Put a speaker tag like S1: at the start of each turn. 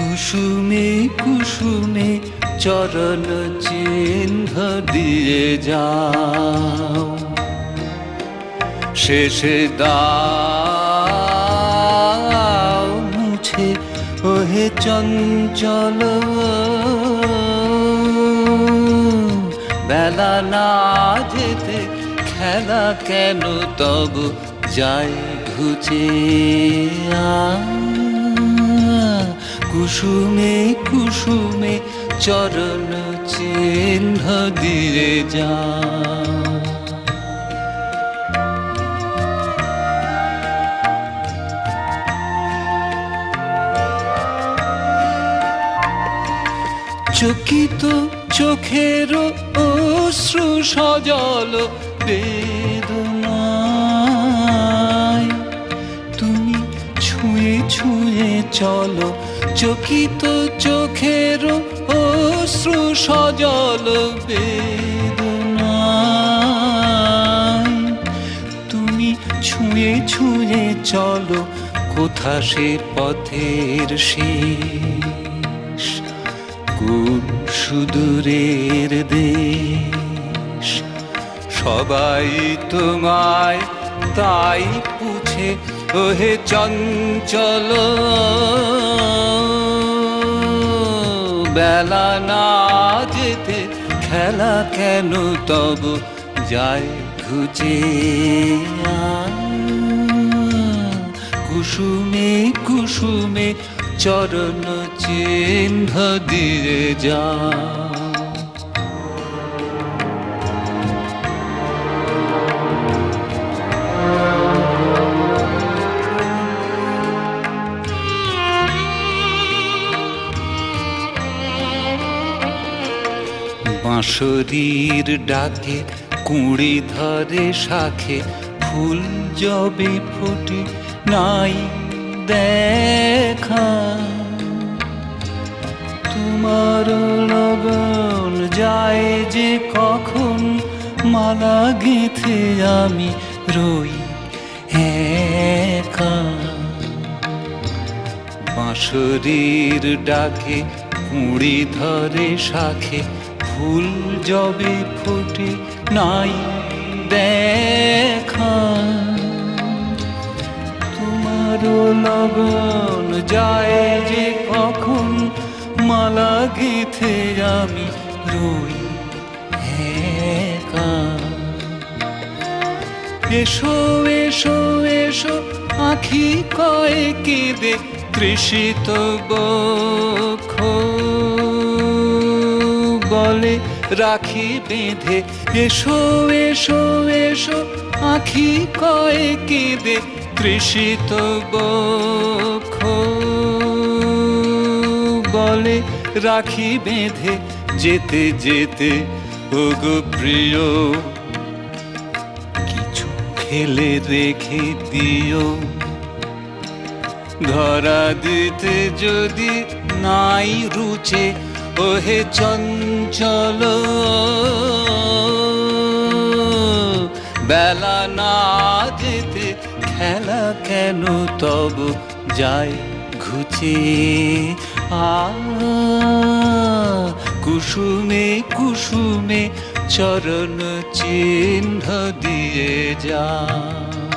S1: কুসুমে কুসুমে চরণ চিহ্ন দিয়ে যাও, শেষে দাও মুছে ওহে চঞ্চল। বেলা না যেতে খেলা কেন তব যাই ঘুচে। কুসুমে কুসুমে চরণ চিহ্ন দিয়ে যা। চকিত চোখের অশ্রু সজল বেদনায় তুমি ছুঁয়ে ছুঁয়ে চলো। চকিত চোখের অশ্রু সজল বেদনায় তুমি ছুঁয়ে ছুঁয়ে চলো। কোথা সে পথের শেষ, কোন সুদূরের দেশ। সবাই তোমায় তাই পুছে ওহে চঞ্চল। বেলা না যেতে খেলা কেন তব যায় ঘুচে। কুসুমে কুসুমে চরণ চিহ্ন দিয়ে যা। বাঁশরীর ডাকে কুঁড়ি ধরে শাখে, ফুল যবে ফোটে নাই দেখা। তোমার লগন যায় যে কখন, মালা গেঁথে আমি রই একা। বাঁশরীর ডাকে কুঁড়ি ধরে শাখে, ফুল যবে ফোটে নাই দেখা। তোমার লগন যায় যে কখন, মালা গেঁথে আমি রই একা। এসো এসো এসো আঁখি কয়ে কেঁদে তৃষিত বক্ষ বলে রাখি বেঁধে। এসো এসো এসো আঁখি কয়ে কেঁদে তৃষিত বক্ষ বলে রাখি বেঁধে। যেতে যেতে ওগো প্রিয় কিছু ফেলে রেখে দিও। ধরা দিতে যদি নাই রুচে ওহে চঞ্চল। বেলা না যেতে খেলা কেন তব যায় ঘুচে। কুসুমে কুসুমে চরণ চিহ্ন দিয়ে যা।